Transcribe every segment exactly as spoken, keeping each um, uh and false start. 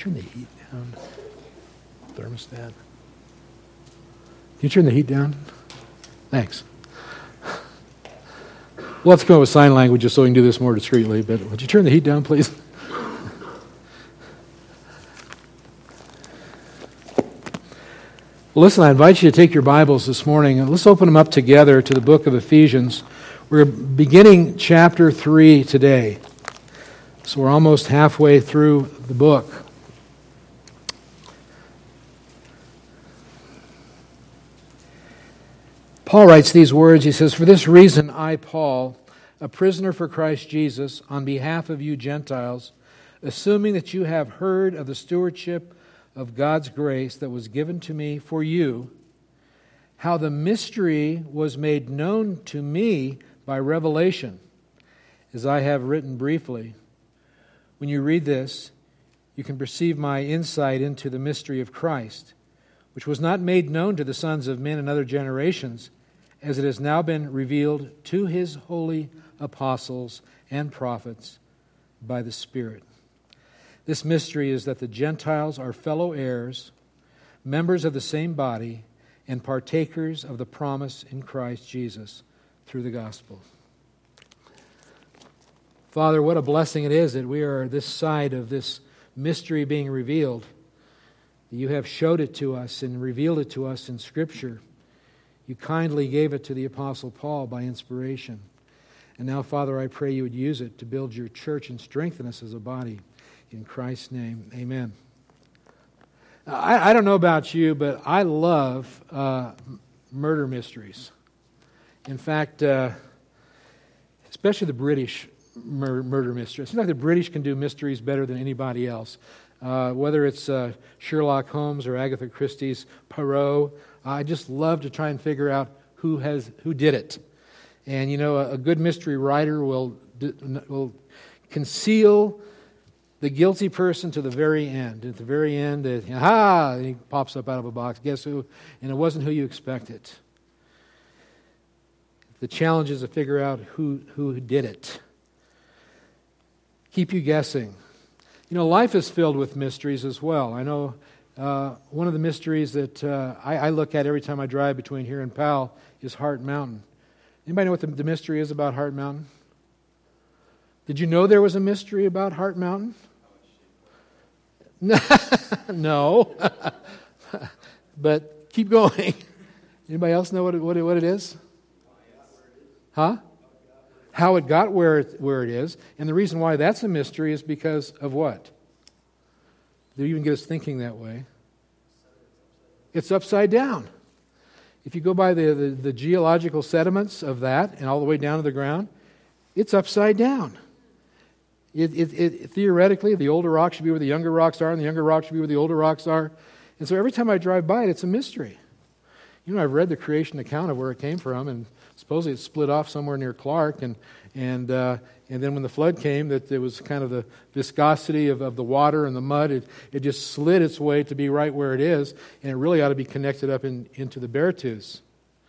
turn the heat down? Thermostat. Can you turn the heat down? Thanks. Well, let's go with sign language just so we can do this more discreetly, but would you turn the heat down, please? Well, listen, I invite you to take your Bibles this morning and let's open them up together to the book of Ephesians. We're beginning chapter three today. So we're almost halfway through the book. Paul writes these words. He says, "For this reason I, Paul, a prisoner for Christ Jesus, on behalf of you Gentiles, assuming that you have heard of the stewardship of God's grace that was given to me for you, how the mystery was made known to me by revelation, as I have written briefly. When you read this, you can perceive my insight into the mystery of Christ, which was not made known to the sons of men in other generations, as it has now been revealed to His holy apostles and prophets by the Spirit. This mystery is that the Gentiles are fellow heirs, members of the same body, and partakers of the promise in Christ Jesus through the gospel." Father, what a blessing it is that we are this side of this mystery being revealed. You have showed it to us and revealed it to us in Scripture. You kindly gave it to the Apostle Paul by inspiration. And now, Father, I pray you would use it to build your church and strengthen us as a body. In Christ's name, amen. I, I don't know about you, but I love uh, murder mysteries. In fact, uh, especially the British mur- murder mysteries. It seems like the British can do mysteries better than anybody else. Uh, whether it's uh, Sherlock Holmes or Agatha Christie's Poirot, I just love to try and figure out who has who did it. And you know, a, a good mystery writer will will conceal the guilty person to the very end. At the very end, it, aha, he pops up out of a box. Guess who? And it wasn't who you expected. The challenge is to figure out who who did it. Keep you guessing. You know, life is filled with mysteries as well. I know uh, one of the mysteries that uh, I, I look at every time I drive between here and Powell is Hart Mountain. Anybody know what the, the mystery is about Hart Mountain? Did you know there was a mystery about Hart Mountain? No. But keep going. Anybody else know what it, what it, what it is? Huh? How it got where it, where it is. And the reason why that's a mystery is because of what? They even get us thinking that way. It's upside down. If you go by the, the, the geological sediments of that and all the way down to the ground, it's upside down. It, it, it, theoretically, the older rocks should be where the younger rocks are, and the younger rocks should be where the older rocks are. And so every time I drive by it, it's a mystery. You know, I've read the creation account of where it came from, and supposedly it split off somewhere near Clark, and and uh, and then when the flood came, that there was kind of the viscosity of, of the water and the mud. It it just slid its way to be right where it is, and it really ought to be connected up in, into the Beartooth.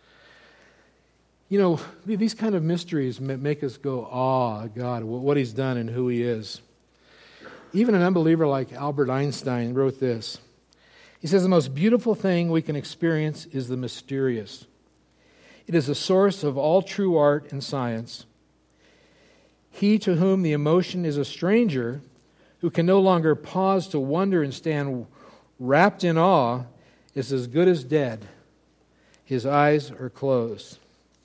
You know, these kind of mysteries make us go, awe, God, what He's done and who He is. Even an unbeliever like Albert Einstein wrote this. He says, "The most beautiful thing we can experience is the mysterious. It is the source of all true art and science. He to whom the emotion is a stranger, who can no longer pause to wonder and stand wrapped in awe, is as good as dead. His eyes are closed."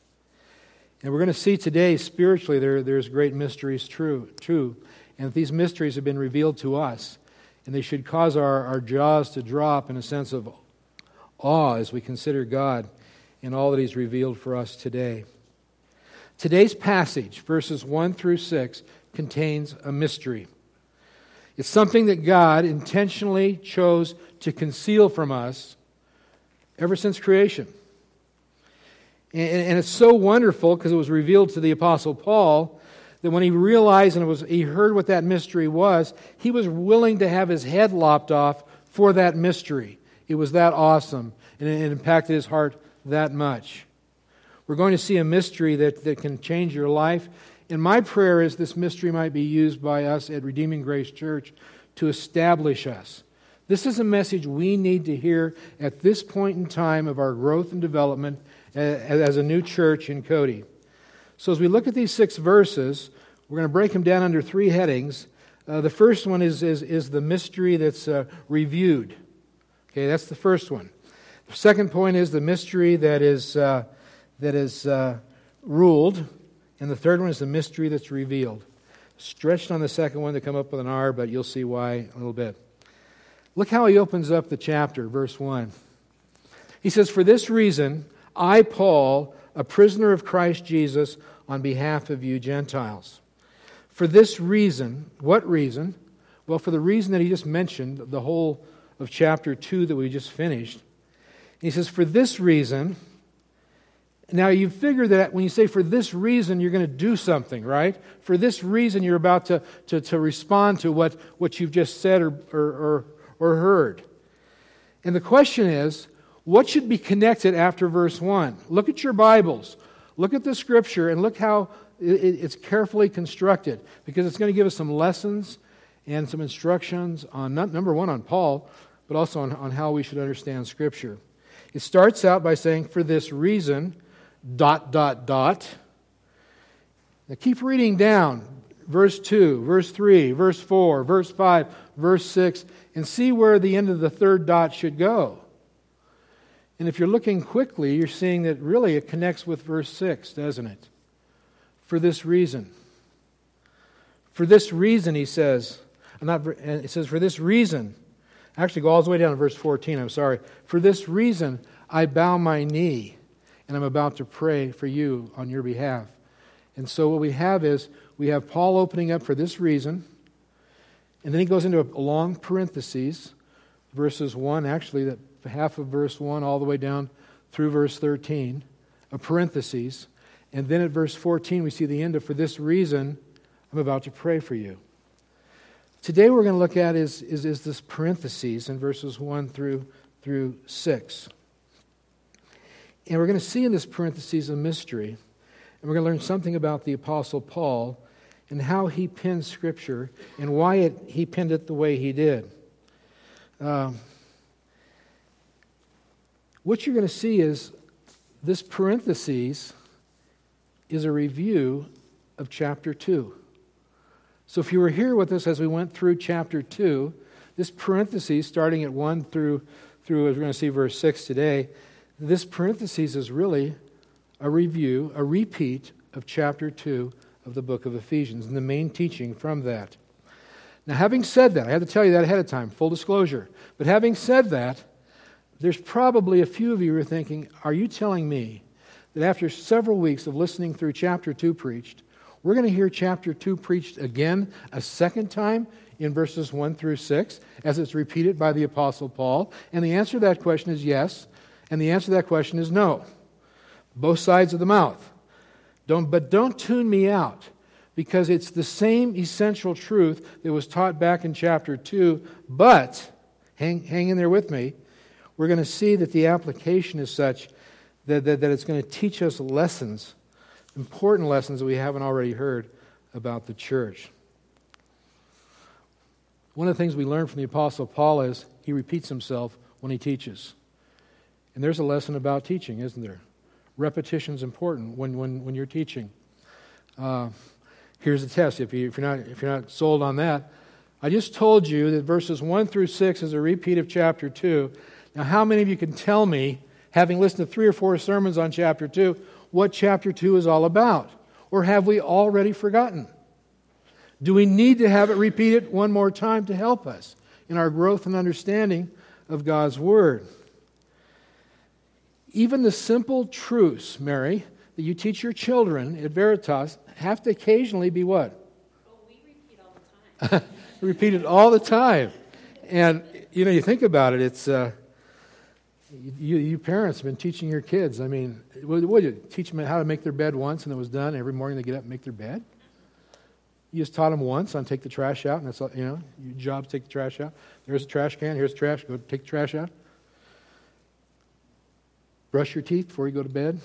And we're going to see today, spiritually, there, there's great mysteries true, true. And these mysteries have been revealed to us. And they should cause our, our jaws to drop in a sense of awe as we consider God and all that He's revealed for us today. Today's passage, verses one through six, contains a mystery. It's something that God intentionally chose to conceal from us ever since creation. And it's so wonderful because it was revealed to the Apostle Paul that when he realized and it was he heard what that mystery was, he was willing to have his head lopped off for that mystery. It was that awesome, and it impacted his heart that much. We're going to see a mystery that, that can change your life. And my prayer is this mystery might be used by us at Redeeming Grace Church to establish us. This is a message we need to hear at this point in time of our growth and development as a new church in Cody. So as we look at these six verses, we're going to break them down under three headings. Uh, the first one is, is, is the mystery that's uh, reviewed. Okay, that's the first one. The second point is the mystery that is, uh, that is uh, ruled. And the third one is the mystery that's revealed. Stretched on the second one to come up with an R, but you'll see why in a little bit. Look how he opens up the chapter, verse one. He says, "For this reason, I, Paul, a prisoner of Christ Jesus, on behalf of you Gentiles." For this reason, what reason? Well, for the reason that he just mentioned, the whole of chapter two that we just finished. He says, for this reason. Now, you figure that when you say for this reason, you're going to do something, right? For this reason, you're about to, to, to respond to what, what you've just said or, or, or, or heard. And the question is, what should be connected after verse one? Look at your Bibles. Look at the Scripture and look how it's carefully constructed, because it's going to give us some lessons and some instructions on, not, number one, on Paul, but also on, on how we should understand Scripture. It starts out by saying, for this reason, dot, dot, dot. Now keep reading down. Verse two, verse three, verse four, verse five, verse six, and see where the end of the third dot should go. And if you're looking quickly, you're seeing that really it connects with verse six, doesn't it? For this reason. For this reason, he says, not, it says, for this reason, actually go all the way down to verse fourteen, I'm sorry. For this reason, I bow my knee, and I'm about to pray for you on your behalf. And so what we have is, we have Paul opening up for this reason, and then he goes into a long parentheses, verses one, actually, that half of verse one all the way down through verse thirteen, a parentheses. And then at verse fourteen, we see the end of, for this reason, I'm about to pray for you. Today what we're going to look at is, is, is this parentheses in verses one through, through six. And we're going to see in this parentheses a mystery. And we're going to learn something about the Apostle Paul and how he penned Scripture and why it, he penned it the way he did. Um, what you're going to see is this parentheses is a review of chapter two. So if you were here with us as we went through chapter two, this parentheses, starting at one through, through as we're going to see verse six today, this parentheses is really a review, a repeat of chapter two of the book of Ephesians and the main teaching from that. Now, having said that, I had to tell you that ahead of time, full disclosure. But having said that, there's probably a few of you who are thinking, are you telling me that after several weeks of listening through chapter two preached, we're going to hear chapter two preached again a second time in verses one through six, as it's repeated by the Apostle Paul? And the answer to that question is yes. And the answer to that question is no. Both sides of the mouth. Don't, but don't tune me out, because it's the same essential truth that was taught back in chapter two, but, hang, hang in there with me, we're going to see that the application is such that, that, that it's going to teach us lessons, important lessons that we haven't already heard about the church. One of the things we learn from the Apostle Paul is he repeats himself when he teaches. And there's a lesson about teaching, isn't there? Repetition's important when, when, when you're teaching. Uh, here's the test. If, you, if, you're not, if you're not sold on that, I just told you that verses one through six is a repeat of chapter two. Now, how many of you can tell me, having listened to three or four sermons on chapter two, what chapter two is all about? Or have we already forgotten? Do we need to have it repeated one more time to help us in our growth and understanding of God's Word? Even the simple truths, Mary, that you teach your children at Veritas have to occasionally be what? Well, we repeat all the time. Repeat it all the time. And, you know, you think about it, it's... Uh, You, you parents have been teaching your kids. I mean, what would you teach them how to make their bed once and it was done? Every morning they get up and make their bed? You just taught them once on take the trash out, and that's all, you know, your job is take the trash out. There's a trash can, here's the trash, go take the trash out. Brush your teeth before you go to bed.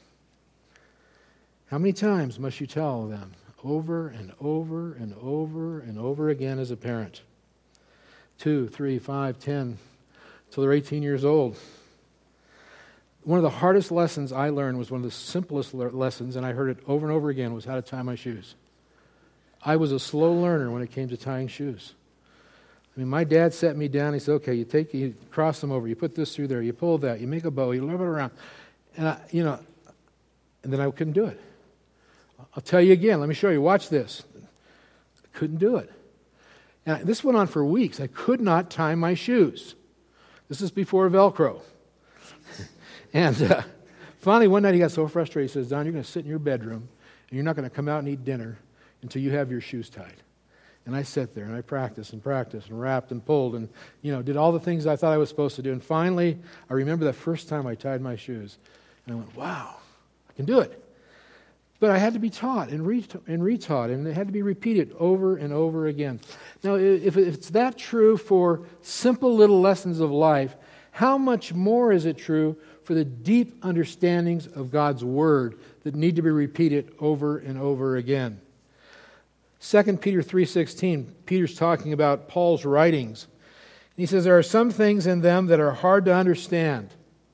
How many times must you tell them over and over and over and over again as a parent? two, three, five, ten, until they're eighteen years old. One of the hardest lessons I learned was one of the simplest le- lessons, and I heard it over and over again, was how to tie my shoes. I was a slow learner when it came to tying shoes. I mean, my dad set me down. He said, okay, you take, you cross them over, you put this through there, you pull that, you make a bow, you rub it around. And, I, you know, and then I couldn't do it. I'll tell you again. Let me show you. Watch this. I couldn't do it. And this went on for weeks. I could not tie my shoes. This is before Velcro. and uh, finally, one night he got so frustrated. He says, Don, you're going to sit in your bedroom, and you're not going to come out and eat dinner until you have your shoes tied. And I sat there, and I practiced and practiced and wrapped and pulled and, you know, did all the things I thought I was supposed to do. And finally, I remember the first time I tied my shoes. And I went, wow, I can do it. But I had to be taught and, re- and retaught, and it had to be repeated over and over again. Now, if it's that true for simple little lessons of life, how much more is it true for the deep understandings of God's Word that need to be repeated over and over again? Second Peter three sixteen, Peter's talking about Paul's writings. And he says, there are some things in them that are hard to understand,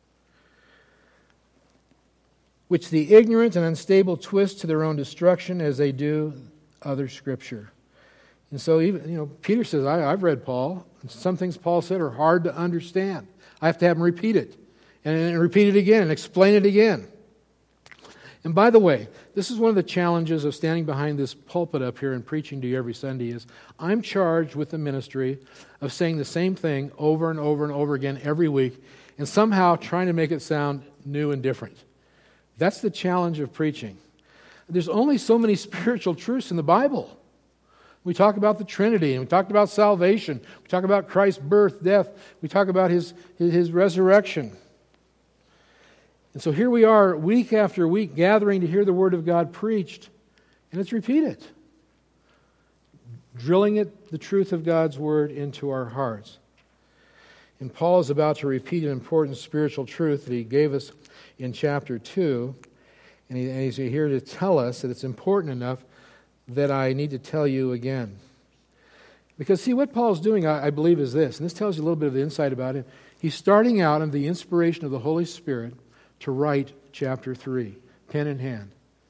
which the ignorant and unstable twist to their own destruction as they do other Scripture. And so, even you know, Peter says, I, I've read Paul, and some things Paul said are hard to understand. I have to have him repeat it, and, and repeat it again, and explain it again. And by the way, this is one of the challenges of standing behind this pulpit up here and preaching to you every Sunday is I'm charged with the ministry of saying the same thing over and over and over again every week, and somehow trying to make it sound new and different. That's the challenge of preaching. There's only so many spiritual truths in the Bible. We talk about the Trinity, and we talked about salvation. We talk about Christ's birth, death. We talk about His, His, his resurrection. And so here we are, week after week, gathering to hear the Word of God preached, and it's repeated. Drilling it, the truth of God's Word, into our hearts. And Paul is about to repeat an important spiritual truth that he gave us in chapter two, and, he, and he's here to tell us that it's important enough that I need to tell you again. Because see, what Paul's doing, I, I believe, is this, and this tells you a little bit of the insight about him. He's starting out under the inspiration of the Holy Spirit to write chapter three, pen in hand.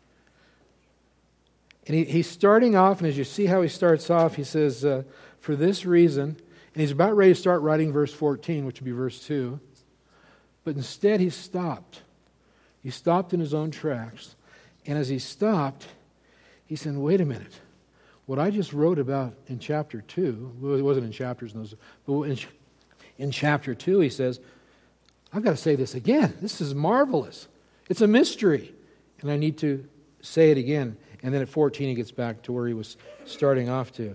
And he, he's starting off, and as you see how he starts off, he says, uh, for this reason, and he's about ready to start writing verse fourteen, which would be verse two, but instead he stopped. He stopped in his own tracks. And as he stopped, he said, wait a minute. What I just wrote about in chapter two, well, it wasn't in chapters, but in, in chapter two, he says, I've got to say this again. This is marvelous. It's a mystery. And I need to say it again. And then at fourteen, he gets back to where he was starting off to.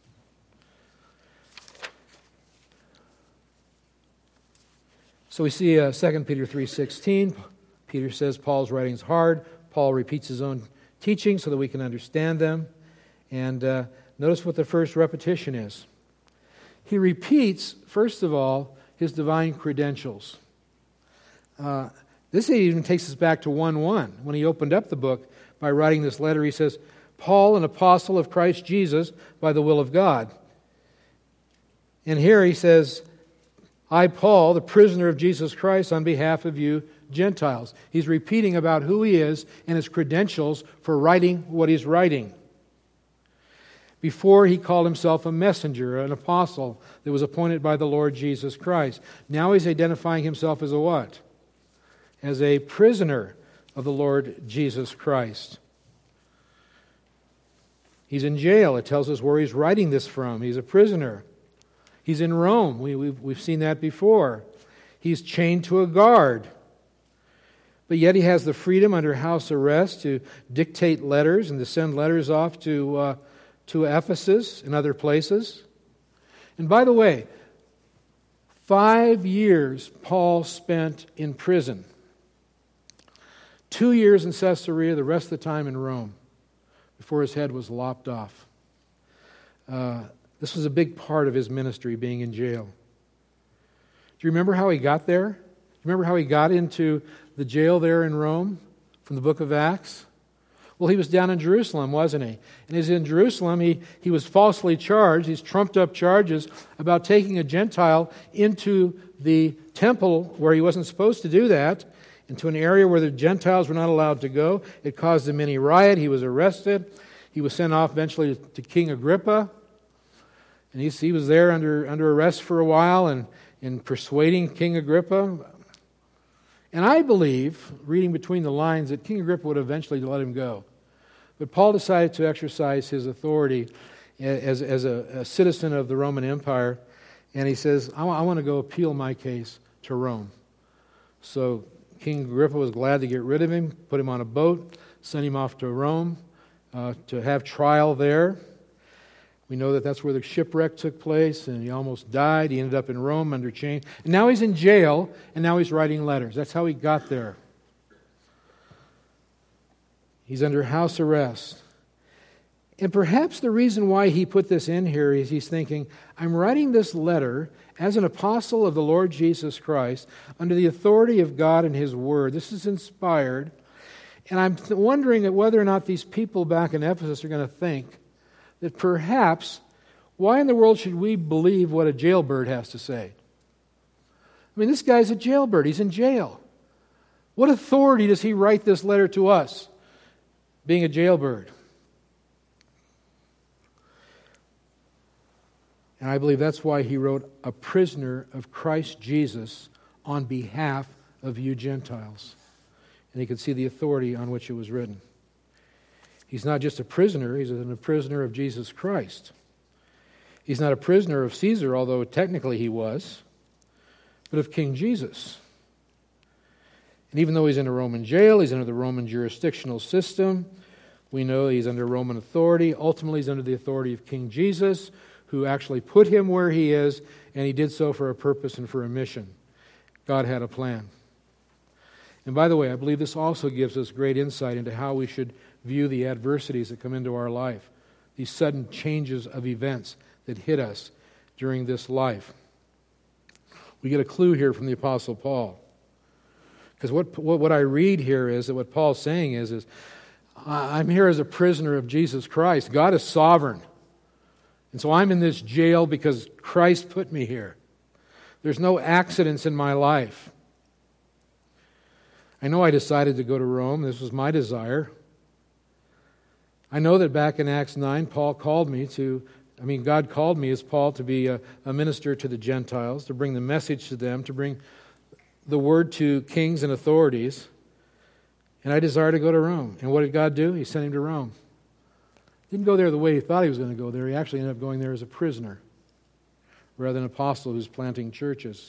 So we see uh, Second Peter three sixteen. Peter says Paul's writing is hard. Paul repeats his own teaching so that we can understand them. And uh, notice what the first repetition is. He repeats, first of all, his divine credentials. Uh, this even takes us back to one one. When he opened up the book by writing this letter, he says, Paul, an apostle of Christ Jesus by the will of God. And here he says, I, Paul, the prisoner of Jesus Christ, on behalf of you Gentiles. He's repeating about who he is and his credentials for writing what he's writing. Before, he called himself a messenger, an apostle that was appointed by the Lord Jesus Christ. Now he's identifying himself as a what? As a prisoner of the Lord Jesus Christ. He's in jail. It tells us where he's writing this from. He's a prisoner. He's in Rome. We, we've, we've seen that before. He's chained to a guard. But yet he has the freedom under house arrest to dictate letters and to send letters off to, uh, to Ephesus and other places. And by the way, five years Paul spent in prison. Two years in Caesarea, the rest of the time in Rome, before his head was lopped off. Uh, this was a big part of his ministry, being in jail. Do you remember how he got there? Do you remember how he got into the jail there in Rome from the book of Acts? Well, he was down in Jerusalem, wasn't he? And as in Jerusalem, he, he was falsely charged, these trumped-up charges about taking a Gentile into the temple where he wasn't supposed to do that, into an area where the Gentiles were not allowed to go. It caused a mini riot. He was arrested. He was sent off eventually to, to King Agrippa. And he, he was there under, under arrest for a while and in persuading King Agrippa. And I believe, reading between the lines, that King Agrippa would eventually let him go. But Paul decided to exercise his authority as, as a, a citizen of the Roman Empire. And he says, I, I want to go appeal my case to Rome. So King Agrippa was glad to get rid of him, put him on a boat, sent him off to Rome uh, to have trial there. We know that that's where the shipwreck took place, and he almost died. He ended up in Rome under chain. And now he's in jail, and now he's writing letters. That's how he got there. He's under house arrest. And perhaps the reason why he put this in here is he's thinking, I'm writing this letter as an apostle of the Lord Jesus Christ under the authority of God and His Word. This is inspired. And I'm th- wondering whether or not these people back in Ephesus are going to think that perhaps, why in the world should we believe what a jailbird has to say? I mean, this guy's a jailbird. He's in jail. What authority does he write this letter to us, being a jailbird? And I believe that's why he wrote, a prisoner of Christ Jesus on behalf of you Gentiles. And he could see the authority on which it was written. He's not just a prisoner, he's a prisoner of Jesus Christ. He's not a prisoner of Caesar, although technically he was, but of King Jesus. And even though he's in a Roman jail, he's under the Roman jurisdictional system, we know he's under Roman authority. Ultimately, he's under the authority of King Jesus, who actually put him where he is, and he did so for a purpose and for a mission. God had a plan. And by the way, I believe this also gives us great insight into how we should view the adversities that come into our life, these sudden changes of events that hit us during this life. We get a clue here from the Apostle Paul. Because what, what, what I read here is that what Paul's saying is, is, I'm here as a prisoner of Jesus Christ. God is sovereign. And so I'm in this jail because Christ put me here. There's no accidents in my life. I know I decided to go to Rome. This was my desire. I know that back in Acts nine, Paul called me to, I mean, God called me as Paul to be a, a minister to the Gentiles, to bring the message to them, to bring the word to kings and authorities. And I desired to go to Rome. And what did God do? He sent him to Rome. Didn't go there the way he thought he was going to go there. He actually ended up going there as a prisoner rather than an apostle who's planting churches.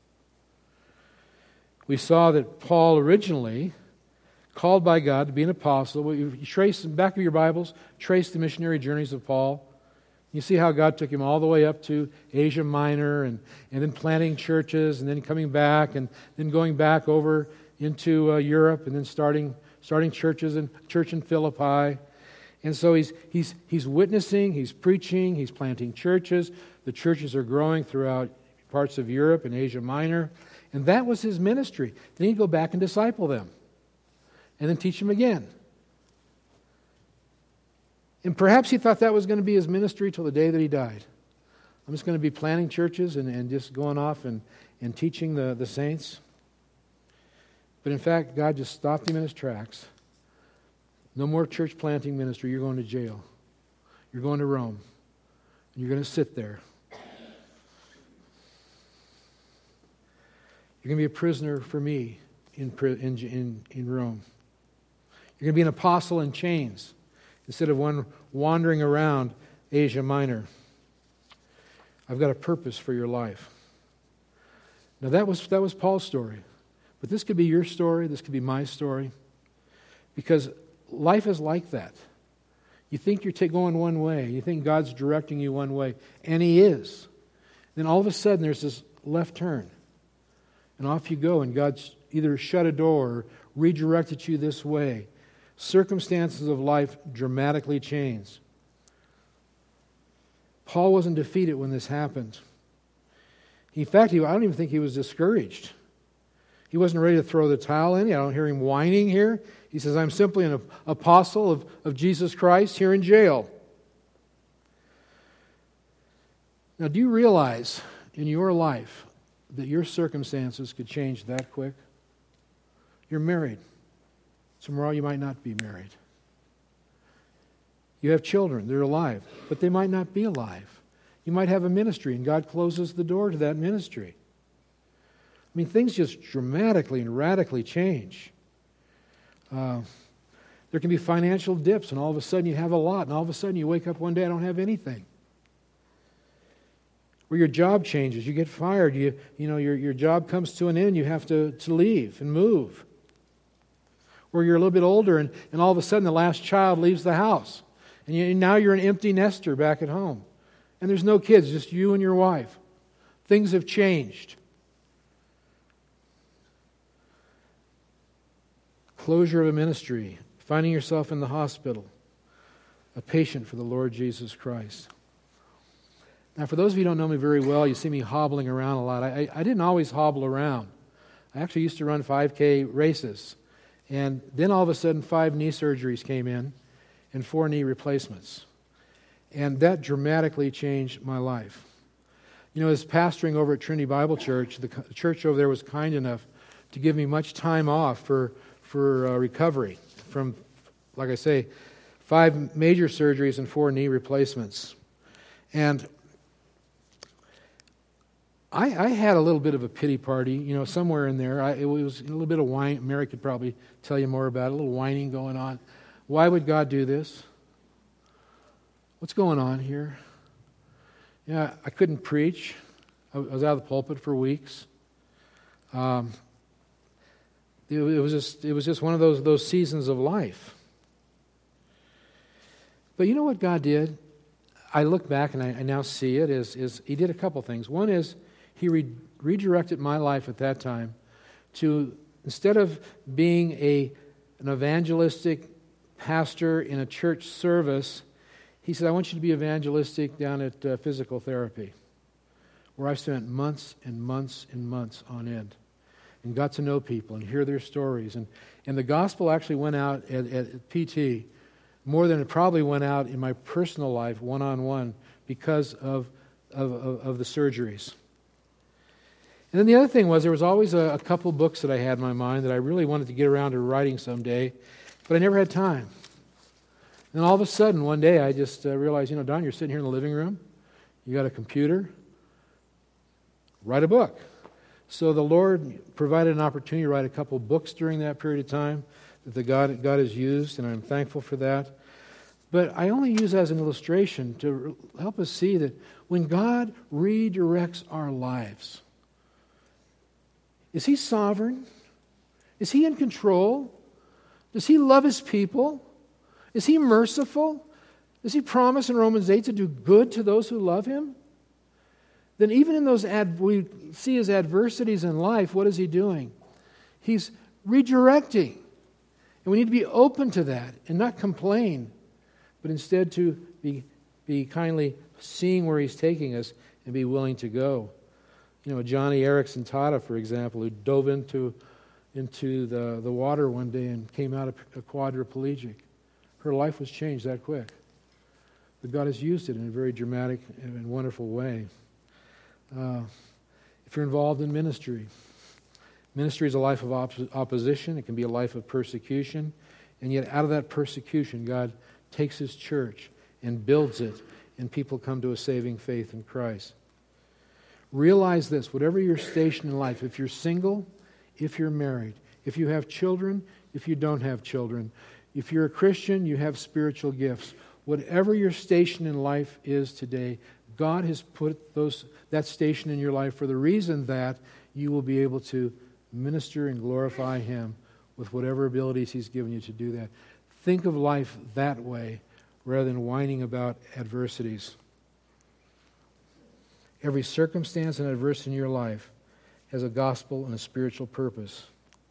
We saw that Paul originally, called by God to be an apostle, you trace in the back of your Bibles, trace the missionary journeys of Paul. You see how God took him all the way up to Asia Minor and, and then planting churches and then coming back and then going back over into uh, Europe and then starting starting churches and church in Philippi. And so he's he's he's witnessing, he's preaching, he's planting churches. The churches are growing throughout parts of Europe and Asia Minor. And that was his ministry. Then he'd go back and disciple them. And then teach them again. And perhaps he thought that was going to be his ministry till the day that he died. I'm just going to be planting churches and, and just going off and, and teaching the, the saints. But in fact, God just stopped him in his tracks. No more church planting ministry. You're going to jail. You're going to Rome. And you're going to sit there. You're going to be a prisoner for me in, in, in, in Rome. You're going to be an apostle in chains instead of one wandering around Asia Minor. I've got a purpose for your life. Now that was that was Paul's story. But this could be your story. This could be my story. Because life is like that. You think you're t- going one way. You think God's directing you one way. And He is. Then all of a sudden there's this left turn. And off you go. And God's either shut a door or redirected you this way. Circumstances of life dramatically change. Paul wasn't defeated when this happened. In fact, he, I don't even think he was discouraged. He wasn't ready to throw the towel in. I don't hear him whining here. He says, I'm simply an apostle of, of Jesus Christ here in jail. Now, do you realize in your life that your circumstances could change that quick? You're married. Tomorrow you might not be married. You have children. They're alive, but they might not be alive. You might have a ministry, and God closes the door to that ministry. I mean, things just dramatically and radically change. Uh, there can be financial dips, and all of a sudden you have a lot, and all of a sudden you wake up one day, I don't have anything. Or your job changes, you get fired, you you know, your, your job comes to an end, you have to, to leave and move. Or you're a little bit older, and, and all of a sudden the last child leaves the house, and, you, and now you're an empty nester back at home. And there's no kids, just you and your wife. Things have changed. Closure of a ministry, finding yourself in the hospital, a patient for the Lord Jesus Christ. Now, for those of you who don't know me very well, you see me hobbling around a lot. I, I didn't always hobble around. I actually used to run five K races. And then all of a sudden, five knee surgeries came in and four knee replacements. And that dramatically changed my life. You know, as pastoring over at Trinity Bible Church, the church over there was kind enough to give me much time off for for uh, recovery from, like I say, five major surgeries and four knee replacements. And I, I had a little bit of a pity party, you know, somewhere in there. I, it was a little bit of whine. Mary could probably tell you more about it, a little whining going on. Why would God do this? What's going on here? Yeah, I couldn't preach. I was out of the pulpit for weeks. Um, It was just it was just one of those those seasons of life. But you know what God did? I look back and I, I now see it is is He did a couple things. One is He re- redirected my life at that time to, instead of being a an evangelistic pastor in a church service, He said, I want you to be evangelistic down at uh, physical therapy, where I spent months and months and months on end. And got to know people and hear their stories. And, and the gospel actually went out at, at P T more than it probably went out in my personal life, one-on-one, because of, of, of, of the surgeries. And then the other thing was there was always a, a couple books that I had in my mind that I really wanted to get around to writing someday, but I never had time. And all of a sudden, one day, I just uh, realized, you know, Don, you're sitting here in the living room, you got a computer, write a book. So the Lord provided an opportunity to write a couple books during that period of time that the God, God has used, and I'm thankful for that. But I only use that as an illustration to help us see that when God redirects our lives, is He sovereign? Is He in control? Does He love His people? Is He merciful? Does He promise in Romans eight to do good to those who love Him? Then even in those ad- we see His adversities in life, what is He doing? He's redirecting. And we need to be open to that and not complain, but instead to be, be kindly seeing where He's taking us and be willing to go. You know, Johnny Erickson Tata, for example, who dove into, into the, the water one day and came out a, a quadriplegic. Her life was changed that quick. But God has used it in a very dramatic and wonderful way. Uh, if you're involved in ministry, ministry is a life of op- opposition. It can be a life of persecution. And yet out of that persecution, God takes His church and builds it, and people come to a saving faith in Christ. Realize this, whatever your station in life, if you're single, if you're married, if you have children, if you don't have children, if you're a Christian, you have spiritual gifts. Whatever your station in life is today, God has put those that station in your life for the reason that you will be able to minister and glorify Him with whatever abilities He's given you to do that. Think of life that way rather than whining about adversities. Every circumstance and adversity in your life has a gospel and a spiritual purpose.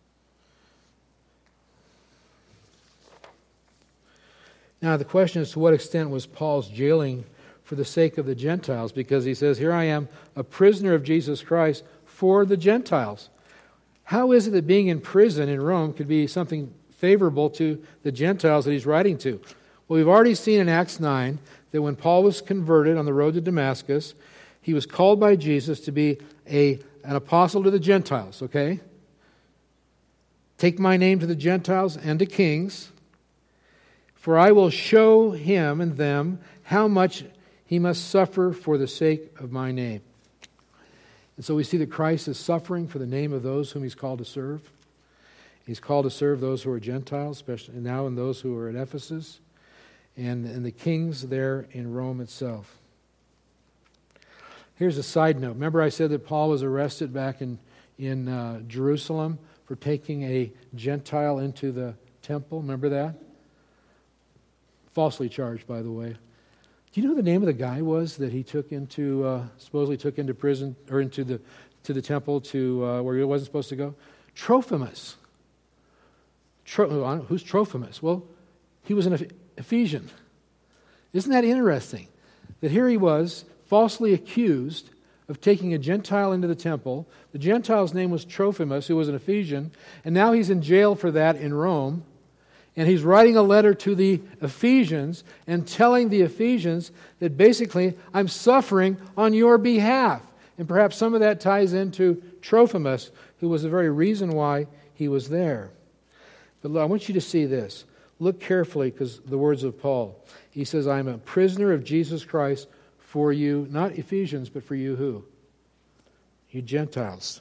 Now the question is, to what extent was Paul's jailing for the sake of the Gentiles? Because he says, here I am, a prisoner of Jesus Christ for the Gentiles. How is it that being in prison in Rome could be something favorable to the Gentiles that he's writing to? Well, we've already seen in Acts nine that when Paul was converted on the road to Damascus, he was called by Jesus to be a, an apostle to the Gentiles, okay? Take my name to the Gentiles and to kings, for I will show him and them how much he must suffer for the sake of my name. And so we see that Christ is suffering for the name of those whom he's called to serve. He's called to serve those who are Gentiles, especially now in those who are at Ephesus, and, and the kings there in Rome itself. Here's a side note. Remember I said that Paul was arrested back in, in uh, Jerusalem for taking a Gentile into the temple? Remember that? Falsely charged, by the way. Do you know who the name of the guy was that he took into, uh, supposedly took into prison, or into the to the temple to uh, where he wasn't supposed to go? Trophimus. Tro- who's Trophimus? Well, he was an Ephesian. Isn't that interesting? That here he was, falsely accused of taking a Gentile into the temple. The Gentile's name was Trophimus, who was an Ephesian, and now he's in jail for that in Rome. And he's writing a letter to the Ephesians and telling the Ephesians that basically, I'm suffering on your behalf. And perhaps some of that ties into Trophimus, who was the very reason why he was there. But I want you to see this. Look carefully, because the words of Paul. He says, I'm a prisoner of Jesus Christ for you, not Ephesians, but for you who? You Gentiles.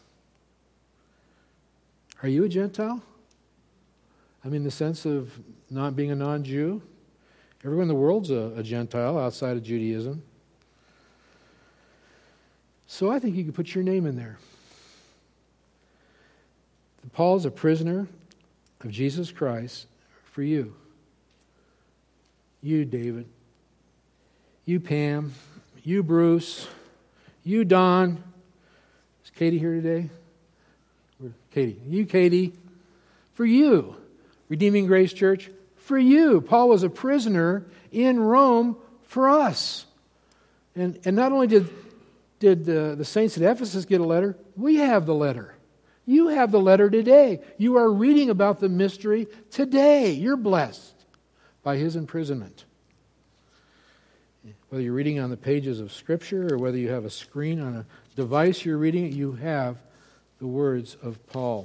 Are you a Gentile? I mean, the sense of not being a non-Jew. Everyone in the world's a, a Gentile outside of Judaism. So I think you could put your name in there. Paul's a prisoner of Jesus Christ for you. You, David. You, Pam. You, Bruce. You, Don. Is Katie here today? Katie. You, Katie. For you. Redeeming Grace Church, for you. Paul was a prisoner in Rome for us. And, and not only did, did the, the saints at Ephesus get a letter, we have the letter. You have the letter today. You are reading about the mystery today. You're blessed by his imprisonment. Whether you're reading on the pages of Scripture or whether you have a screen on a device you're reading it, you have the words of Paul.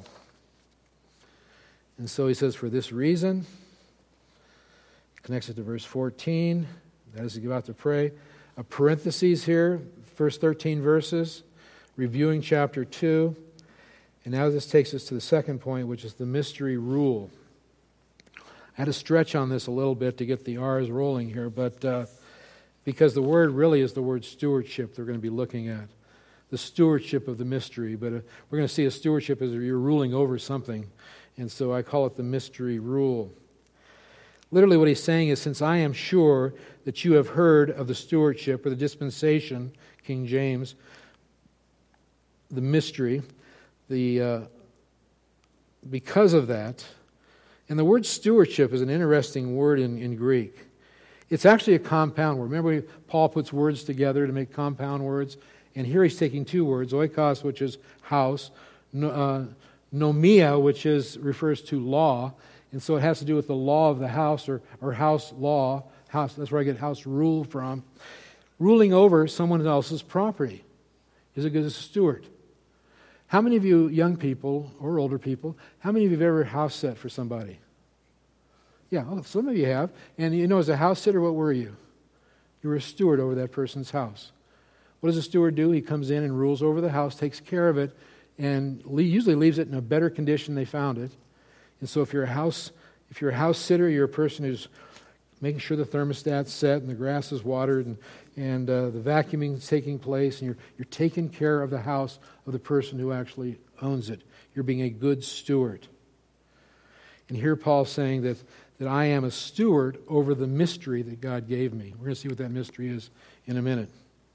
And so he says, for this reason, connects it to verse fourteen, that is to give out to pray. A parenthesis here, first thirteen verses, reviewing chapter two. And now this takes us to the second point, which is the mystery rule. I had to stretch on this a little bit to get the R's rolling here, but uh, because the word really is the word stewardship they're going to be looking at. The stewardship of the mystery. But uh, we're going to see a stewardship as you're ruling over something. And so I call it the mystery rule. Literally what he's saying is, since I am sure that you have heard of the stewardship or the dispensation, King James, the mystery, the uh, because of that, and the word stewardship is an interesting word in, in Greek. It's actually a compound word. Remember, Paul puts words together to make compound words? And here he's taking two words, oikos, which is house, no, uh, nomia, which is refers to law, and so it has to do with the law of the house or, or house law. House, that's where I get house rule from. Ruling over someone else's property is a good steward. How many of you young people or older people, how many of you have ever house set for somebody? Yeah, well, some of you have. And you know, as a house sitter, what were you? You were a steward over that person's house. What does a steward do? He comes in and rules over the house, takes care of it, and usually leaves it in a better condition they found it. And so if you're a house, if you're a house sitter, you're a person who's making sure the thermostat's set and the grass is watered and, and uh, the vacuuming is taking place, and you're, you're taking care of the house of the person who actually owns it. You're being a good steward. And here Paul's saying that, that I am a steward over the mystery that God gave me. We're going to see what that mystery is in a minute.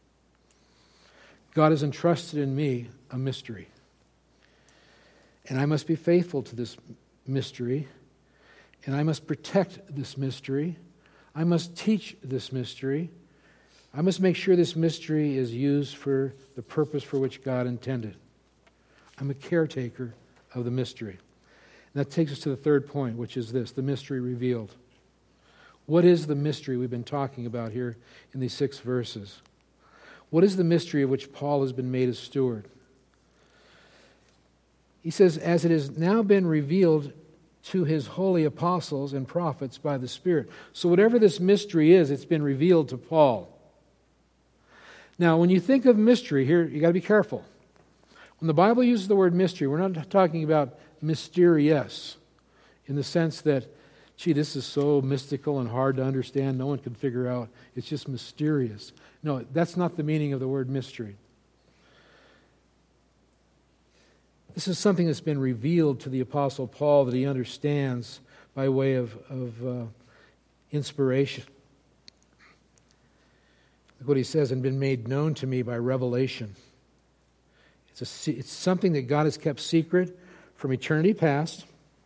God has entrusted in me a mystery. And I must be faithful to this mystery. And I must protect this mystery. I must teach this mystery. I must make sure this mystery is used for the purpose for which God intended. I'm a caretaker of the mystery. And that takes us to the third point, which is this, the mystery revealed. What is the mystery we've been talking about here in these six verses? What is the mystery of which Paul has been made a steward? He says, as it has now been revealed to his holy apostles and prophets by the Spirit. So whatever this mystery is, it's been revealed to Paul. Now, when you think of mystery, here, you got to be careful. When the Bible uses the word mystery, we're not talking about mysterious in the sense that, gee, this is so mystical and hard to understand, no one can figure out. It's just mysterious. No, that's not the meaning of the word mystery. This is something that's been revealed to the Apostle Paul that he understands by way of, of uh, inspiration. Look what he says, and been made known to me by revelation. It's, a, it's something that God has kept secret from eternity past,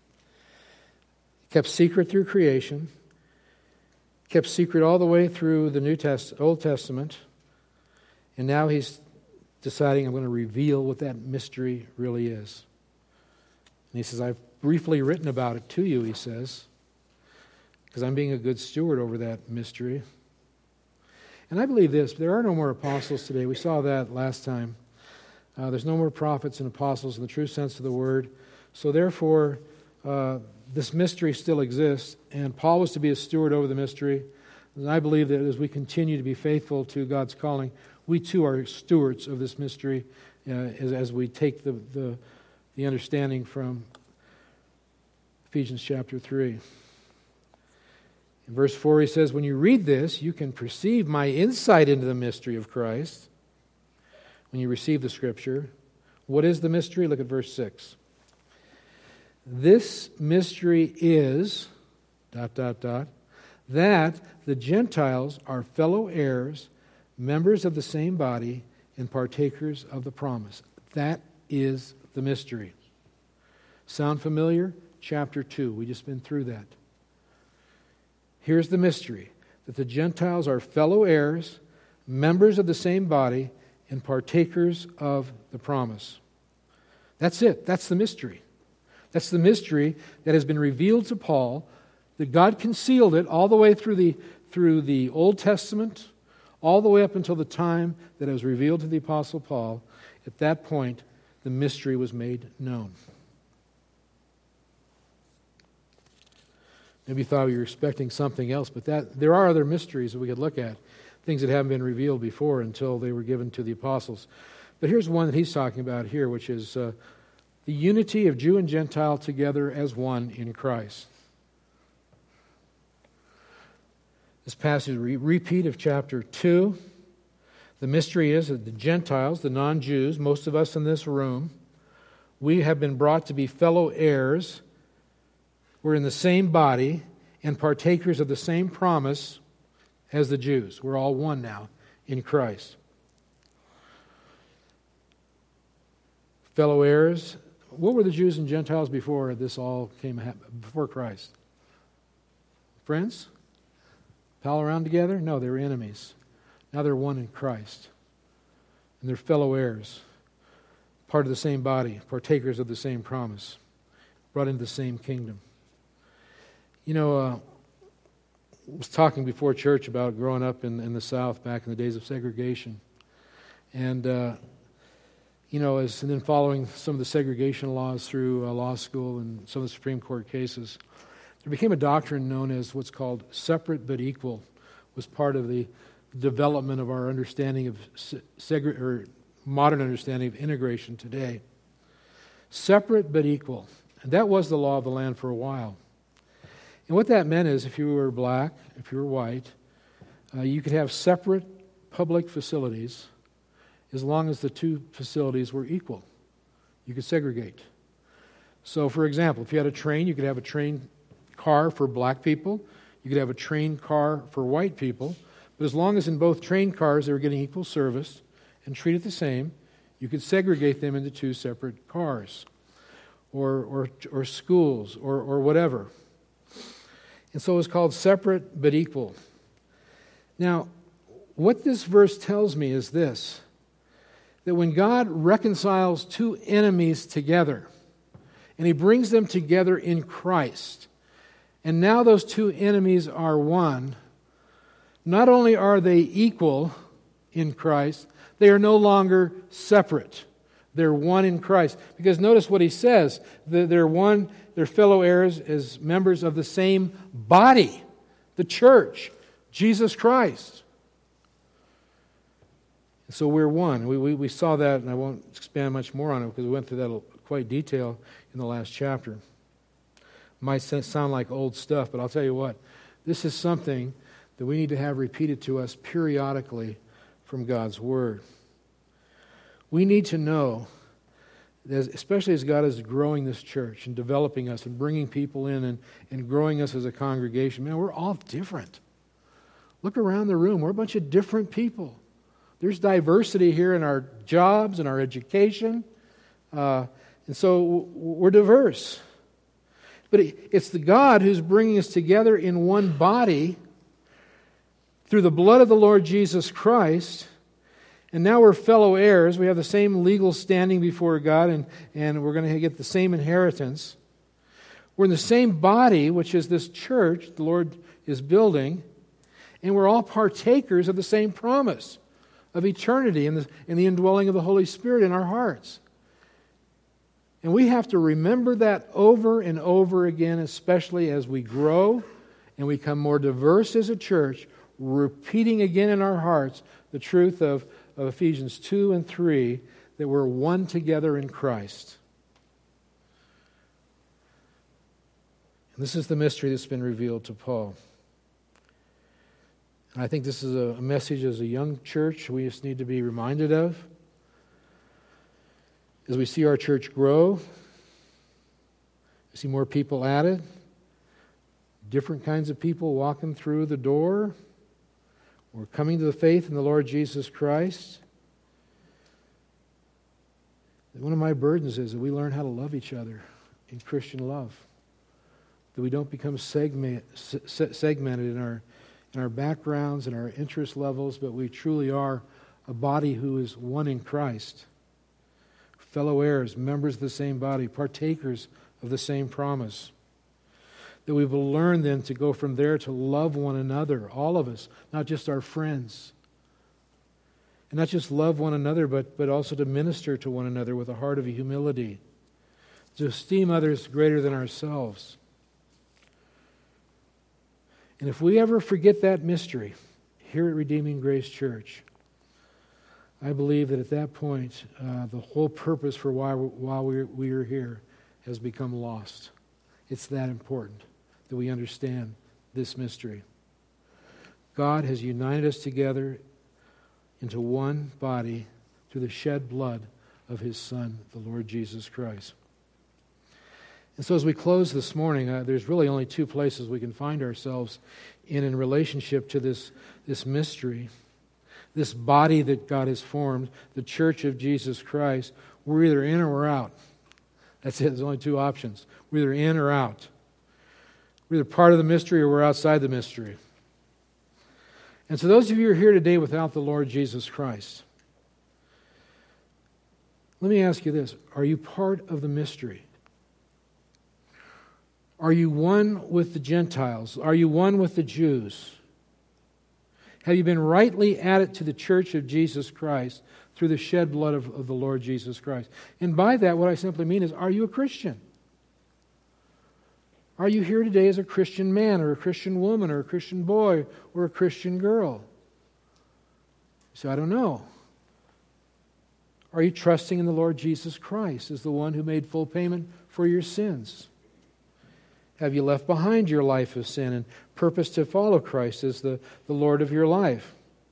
kept secret through creation, kept secret all the way through the New Test, Old Testament, and now he's deciding I'm going to reveal what that mystery really is. And he says, I've briefly written about it to you, he says, because I'm being a good steward over that mystery. And I believe this, there are no more apostles today. We saw that last time. Uh, there's no more prophets and apostles in the true sense of the word. So therefore, uh, this mystery still exists, and Paul was to be a steward over the mystery. And I believe that as we continue to be faithful to God's calling, we too are stewards of this mystery uh, as, as we take the, the, the understanding from Ephesians chapter three. In verse four he says, when you read this, you can perceive my insight into the mystery of Christ. When you receive the Scripture, what is the mystery? Look at verse six. This mystery is, dot, dot, dot, that the Gentiles are fellow heirs, members of the same body, and partakers of the promise. That is the mystery. Sound familiar? Chapter two. We just been through that. Here's the mystery, that the Gentiles are fellow heirs, members of the same body, and partakers of the promise. That's it. That's the mystery. That's the mystery that has been revealed to Paul, that God concealed it all the way through the, through the Old Testament, all the way up until the time that it was revealed to the Apostle Paul. At that point, the mystery was made known. Maybe you thought you were expecting something else, but that there are other mysteries that we could look at, things that haven't been revealed before until they were given to the apostles. But here's one that he's talking about here, which is uh, the unity of Jew and Gentile together as one in Christ. This passage is a repeat of chapter two. The mystery is that the Gentiles, the non-Jews, most of us in this room, we have been brought to be fellow heirs. We're in the same body and partakers of the same promise as the Jews. We're all one now in Christ. Fellow heirs. What were the Jews and Gentiles before this all came before Christ? Friends? Pal around together? No, they were enemies. Now they're one in Christ. And they're fellow heirs. Part of the same body, partakers of the same promise, brought into the same kingdom. You know, uh, I was talking before church about growing up in, in the South back in the days of segregation. And, uh, you know, as, and then following some of the segregation laws through uh, law school and some of the Supreme Court cases, there became a doctrine known as what's called separate but equal, was part of the development of our understanding of segre- or modern understanding of integration today. Separate but equal. And that was the law of the land for a while. And what that meant is if you were black, if you were white, uh, you could have separate public facilities as long as the two facilities were equal. You could segregate. So, for example, if you had a train, you could have a train car for black people. You could have a train car for white people. But as long as in both train cars they were getting equal service and treated the same, you could segregate them into two separate cars or or, or schools or, or whatever. And so it's called separate but equal. Now, what this verse tells me is this, that when God reconciles two enemies together, And He brings them together in Christ. And now those two enemies are one. Not only are they equal in Christ, they are no longer separate. They're one in Christ. Because notice what he says. They're one, they're fellow heirs as members of the same body, the church, Jesus Christ. So we're one. We, we, we saw that, and I won't expand much more on it because we went through that in quite detail in the last chapter. Might sound like old stuff, but I'll tell you what. This is something that we need to have repeated to us periodically from God's Word. We need to know, that especially as God is growing this church and developing us and bringing people in and, and growing us as a congregation, man, we're all different. Look around the room. We're a bunch of different people. There's diversity here in our jobs and our education. Uh, and so we're diverse. But it's the God who's bringing us together in one body through the blood of the Lord Jesus Christ. And now we're fellow heirs. We have the same legal standing before God, and, and we're going to get the same inheritance. We're in the same body, which is this church the Lord is building, and we're all partakers of the same promise of eternity and the, and the indwelling of the Holy Spirit in our hearts. And we have to remember that over and over again, especially as we grow and we become more diverse as a church, repeating again in our hearts the truth of, of Ephesians two and three, that we're one together in Christ. And this is the mystery that's been revealed to Paul. And I think this is a message as a young church we just need to be reminded of. As we see our church grow, we see more people added, different kinds of people walking through the door. We're coming to the faith in the Lord Jesus Christ. And one of my burdens is that we learn how to love each other in Christian love. That we don't become segment, segmented in our, in our backgrounds and our interest levels, but we truly are a body who is one in Christ. Fellow heirs, members of the same body, partakers of the same promise. That we will learn then to go from there to love one another, all of us, not just our friends. And not just love one another, but, but also to minister to one another with a heart of humility. To esteem others greater than ourselves. And if we ever forget that mystery here at Redeeming Grace Church, I believe that at that point, uh, the whole purpose for why while we we are here has become lost. It's that important that we understand this mystery. God has united us together into one body through the shed blood of His Son, the Lord Jesus Christ. And so as we close this morning, uh, there's really only two places we can find ourselves in in relationship to this, this mystery. This body that God has formed, the church of Jesus Christ. We're either in or we're out. That's it. There's only two options. We're either in or out. We're either part of the mystery or we're outside the mystery. And so those of you who are here today without the Lord Jesus Christ, let me ask you this. Are you part of the mystery? Are you one with the Gentiles? Are you one with the Jews? Have you been rightly added to the church of Jesus Christ through the shed blood of, of the Lord Jesus Christ? And by that, what I simply mean is, are you a Christian? Are you here today as a Christian man or a Christian woman or a Christian boy or a Christian girl? So I don't know. Are you trusting in the Lord Jesus Christ as the one who made full payment for your sins? Have you left behind your life of sin and purpose to follow Christ as the, the Lord of your life?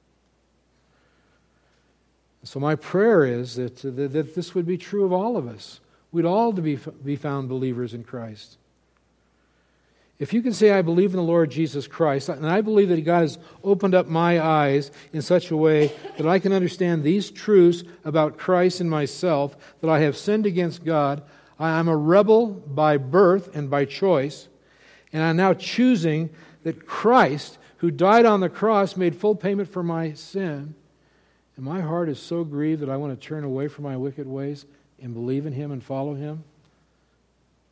So my prayer is that, that, that this would be true of all of us. We'd all to be, be found believers in Christ. If you can say, I believe in the Lord Jesus Christ, and I believe that God has opened up my eyes in such a way that I can understand these truths about Christ and myself, that I have sinned against God, I'm a rebel by birth and by choice, and I'm now choosing that Christ, who died on the cross, made full payment for my sin, and my heart is so grieved that I want to turn away from my wicked ways and believe in Him and follow Him.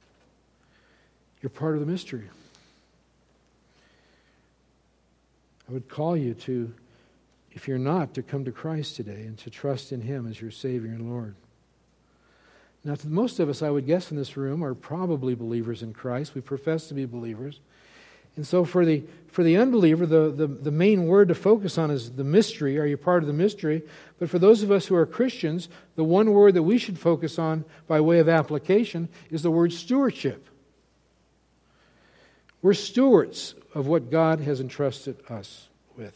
You're part of the mystery. I would call you to, if you're not, to come to Christ today and to trust in Him as your Savior and Lord. Now, to most of us, I would guess in this room, are probably believers in Christ. We profess to be believers. And so for the for the unbeliever, the, the, the main word to focus on is the mystery. Are you part of the mystery? But for those of us who are Christians, the one word that we should focus on by way of application is the word stewardship. We're stewards of what God has entrusted us with.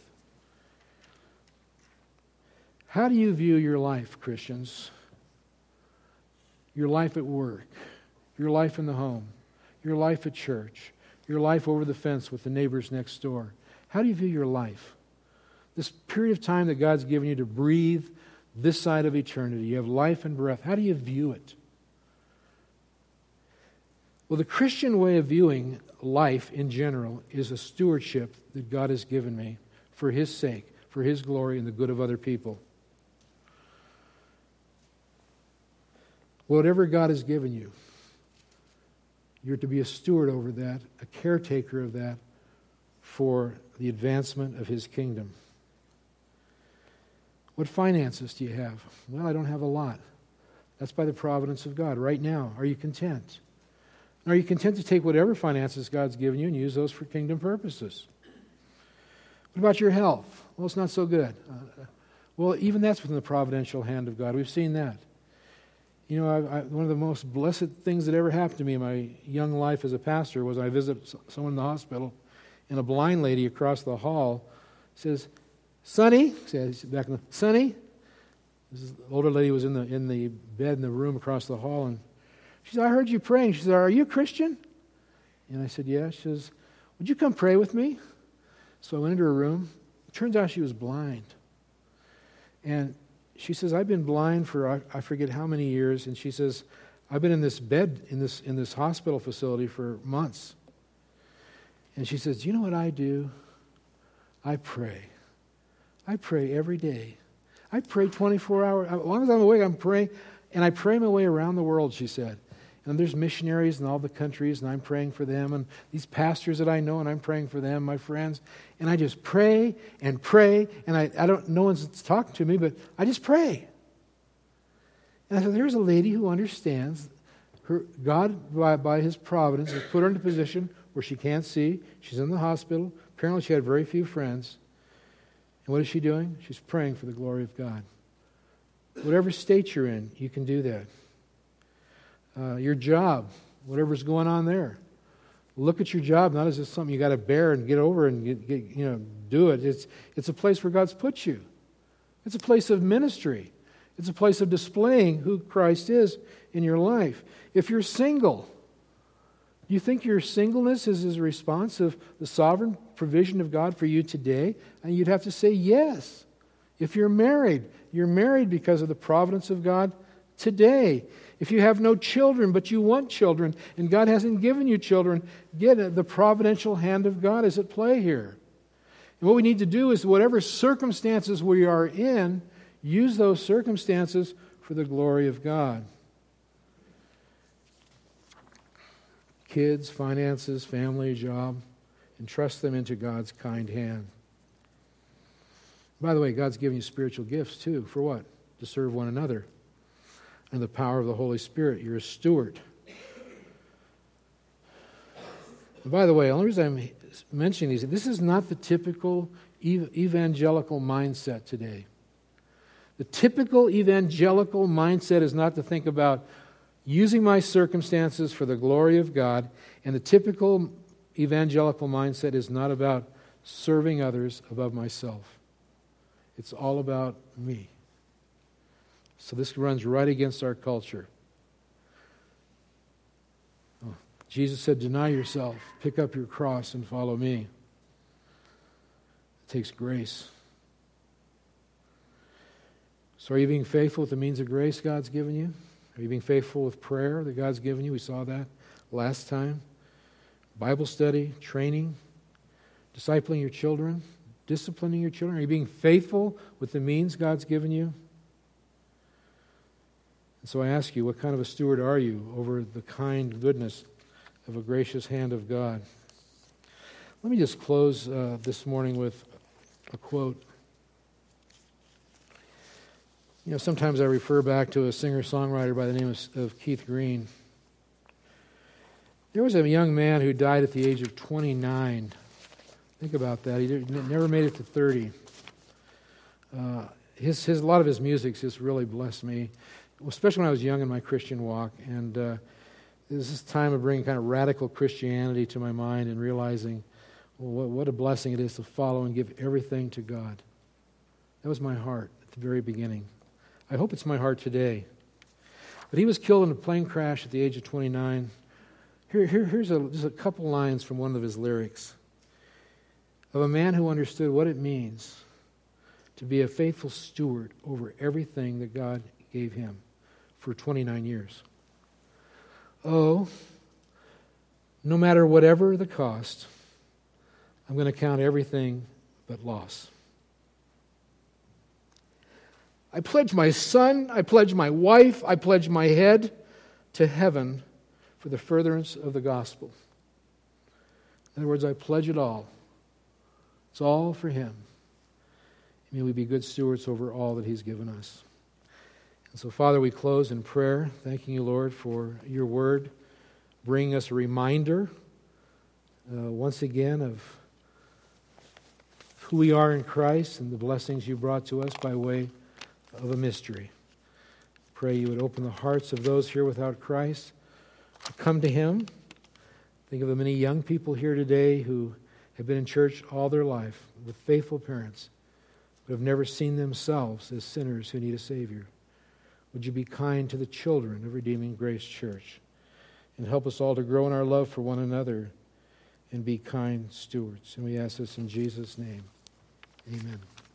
How do you view your life, Christians? Your life at work, your life in the home, your life at church, your life over the fence with the neighbors next door. How do you view your life? This period of time that God's given you to breathe this side of eternity. You have life and breath. How do you view it? Well, the Christian way of viewing life in general is a stewardship that God has given me for His sake, for His glory and the good of other people. Whatever God has given you, you're to be a steward over that, a caretaker of that for the advancement of His kingdom. What finances do you have? Well, I don't have a lot. That's by the providence of God. Right now, are you content? Are you content to take whatever finances God's given you and use those for kingdom purposes? What about your health? Well, it's not so good. Uh, well, even that's within the providential hand of God. We've seen that. You know, I, I, one of the most blessed things that ever happened to me in my young life as a pastor was I visited someone in the hospital, and a blind lady across the hall says, "Sonny," says back in the Sonny. This is, the older lady was in the in the bed in the room across the hall, and she said, "I heard you praying." She said, "Are you a Christian?" And I said, "Yeah." She says, "Would you come pray with me?" So I went into her room. It turns out she was blind, and she says, "I've been blind for I, I forget how many years," and she says, "I've been in this bed in this in this hospital facility for months." And she says, "Do you know what I do? I pray. I pray every day. I pray twenty-four hours. As long as I'm awake, I'm praying, and I pray my way around the world," she said. "And there's missionaries in all the countries, and I'm praying for them, and these pastors that I know, and I'm praying for them, my friends. And I just pray and pray, and I, I don't, no one's talking to me, but I just pray." And I said, there's a lady who understands her God, by, by His providence, has put her in a position where she can't see. She's in the hospital. Apparently she had very few friends. And what is she doing? She's praying for the glory of God. Whatever state you're in, you can do that. Uh, your job, whatever's going on there. Look at your job not as just something you got to bear and get over and get, get, you know do it. It's it's a place where God's put you. It's a place of ministry. It's a place of displaying who Christ is in your life. If you're single, do you think your singleness is as a response of the sovereign provision of God for you today? And you'd have to say yes. If you're married, you're married because of the providence of God today. If you have no children, but you want children, and God hasn't given you children, get it. The providential hand of God is at play here. And what we need to do is, whatever circumstances we are in, use those circumstances for the glory of God. Kids, finances, family, job, entrust them into God's kind hand. By the way, God's given you spiritual gifts too. For what? To serve one another. And the power of the Holy Spirit. You're a steward. And by the way, the only reason I'm mentioning these, this is not the typical ev- evangelical mindset today. The typical evangelical mindset is not to think about using my circumstances for the glory of God, and the typical evangelical mindset is not about serving others above myself. It's all about me. So this runs right against our culture. Oh, Jesus said, "Deny yourself, pick up your cross, and follow me." It takes grace. So are you being faithful with the means of grace God's given you? Are you being faithful with prayer that God's given you? We saw that last time. Bible study, training, discipling your children, disciplining your children. Are you being faithful with the means God's given you? And so I ask you, what kind of a steward are you over the kind goodness of a gracious hand of God. Let me just close uh, this morning with a quote. You know, sometimes I refer back to a singer-songwriter by the name of, of Keith Green. There was a young man who died at the age of twenty-nine. Think about that. He did, never made it to thirty. Uh, his, his, a lot of his music just really blessed me, especially when I was young in my Christian walk. And uh, this is time of bringing kind of radical Christianity to my mind and realizing well, what, what a blessing it is to follow and give everything to God. That was my heart at the very beginning. I hope it's my heart today. But he was killed in a plane crash at the age of twenty-nine. Here, here, here's a, just a couple lines from one of his lyrics. Of a man who understood what it means to be a faithful steward over everything that God gave him for twenty-nine years. Oh, no matter whatever the cost, I'm going to count everything but loss. I pledge my son, I pledge my wife, I pledge my head to heaven for the furtherance of the gospel. In other words, I pledge it all. It's all for him. May we be good stewards over all that he's given us. And so, Father, we close in prayer, thanking you, Lord, for your word, bringing us a reminder uh, once again of who we are in Christ and the blessings you brought to us by way of a mystery. Pray you would open the hearts of those here without Christ to come to him. Think of the many young people here today who have been in church all their life with faithful parents, but have never seen themselves as sinners who need a Savior. Would you be kind to the children of Redeeming Grace Church and help us all to grow in our love for one another and be kind stewards. And we ask this in Jesus' name. Amen.